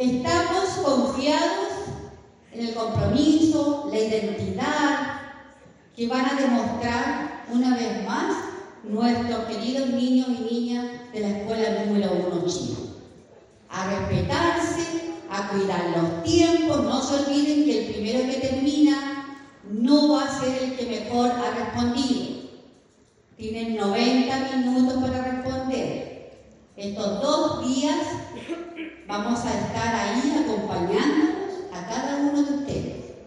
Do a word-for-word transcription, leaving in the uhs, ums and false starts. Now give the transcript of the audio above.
Estamos confiados en el compromiso, la identidad que van a demostrar una vez más nuestros queridos niños y niñas de la escuela número uno Chile. A respetarse, a cuidar los tiempos, no se olviden que el primero que termina no va a ser el que mejor ha respondido. Tienen noventa minutos para responder. Estos dos días vamos a estar ahí acompañando